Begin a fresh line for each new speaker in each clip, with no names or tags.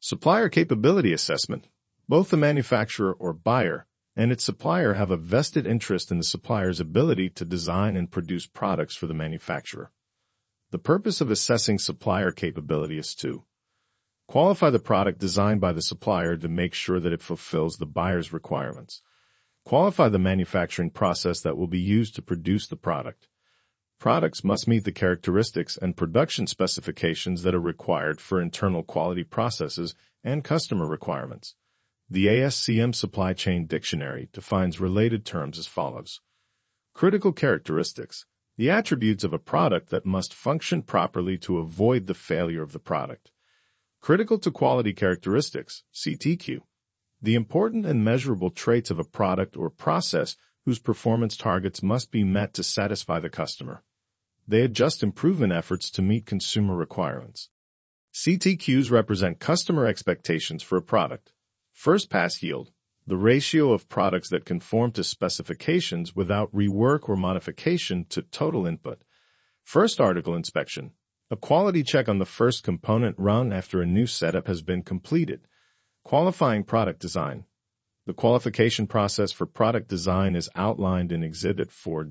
Supplier capability assessment. Both the manufacturer or buyer and its supplier have a vested interest in the supplier's ability to design and produce products for the manufacturer. The purpose of assessing supplier capability is to qualify the product designed by the supplier to make sure that it fulfills the buyer's requirements. Qualify the manufacturing process that will be used to produce the product. Products must meet the characteristics and production specifications that are required for internal quality processes and customer requirements. The ASCM Supply Chain Dictionary defines related terms as follows. Critical characteristics. The attributes of a product that must function properly to avoid the failure of the product. Critical to quality characteristics, CTQ. The important and measurable traits of a product or process whose performance targets must be met to satisfy the customer. They adjust improvement efforts to meet consumer requirements. CTQs represent customer expectations for a product. First pass yield, the ratio of products that conform to specifications without rework or modification to total input. First article inspection, a quality check on the first component run after a new setup has been completed. Qualifying product design. The qualification process for product design is outlined in Exhibit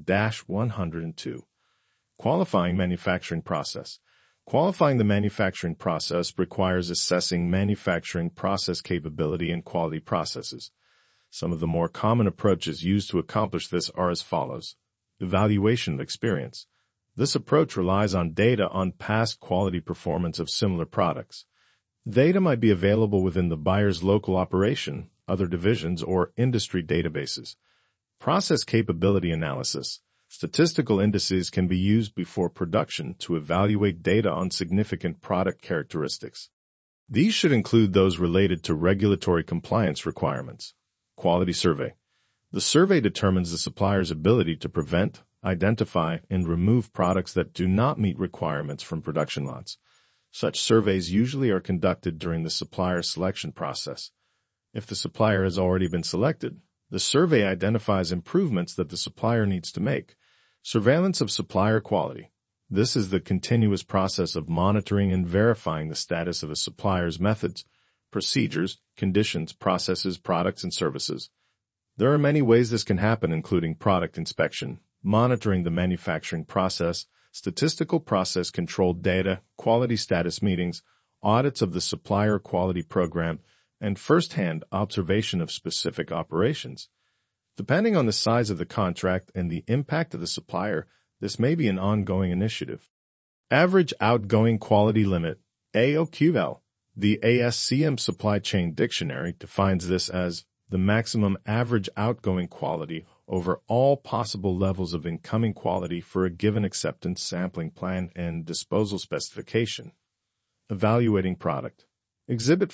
4-102. Qualifying manufacturing process. Qualifying the manufacturing process requires assessing manufacturing process capability and quality processes. Some of the more common approaches used to accomplish this are as follows. Evaluation of experience. This approach relies on data on past quality performance of similar products. Data might be available within the buyer's local operation, other divisions, or industry databases. Process capability analysis. Statistical indices can be used before production to evaluate data on significant product characteristics. These should include those related to regulatory compliance requirements. Quality survey. The survey determines the supplier's ability to prevent, identify, and remove products that do not meet requirements from production lots. Such surveys usually are conducted during the supplier selection process. If the supplier has already been selected, the survey identifies improvements that the supplier needs to make. Surveillance of supplier quality. This is the continuous process of monitoring and verifying the status of a supplier's methods, procedures, conditions, processes, products, and services. There are many ways this can happen, including product inspection, monitoring the manufacturing process, statistical process controlled data, quality status meetings, audits of the supplier quality program, and first-hand observation of specific operations. Depending on the size of the contract and the impact of the supplier, this may be an ongoing initiative. Average Outgoing Quality Limit, AOQL. The ASCM Supply Chain Dictionary defines this as the maximum average outgoing quality over all possible levels of incoming quality for a given acceptance sampling plan and disposal specification. Evaluating product. Exhibit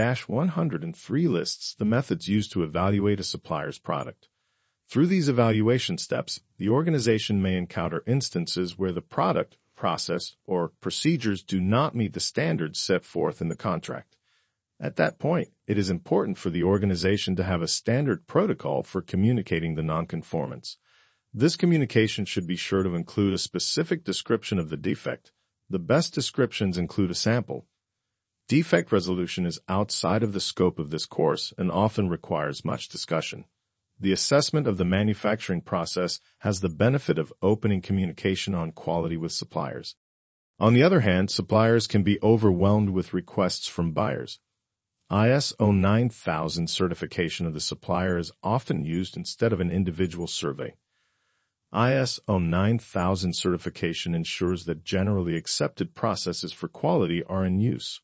4-103 lists the methods used to evaluate a supplier's product. Through these evaluation steps, the organization may encounter instances where the product, process, or procedures do not meet the standards set forth in the contract. At that point, it is important for the organization to have a standard protocol for communicating the nonconformance. This communication should be sure to include a specific description of the defect. The best descriptions include a sample. Defect resolution is outside of the scope of this course and often requires much discussion. The assessment of the manufacturing process has the benefit of opening communication on quality with suppliers. On the other hand, suppliers can be overwhelmed with requests from buyers. ISO 9000 certification of the supplier is often used instead of an individual survey. ISO 9000 certification ensures that generally accepted processes for quality are in use.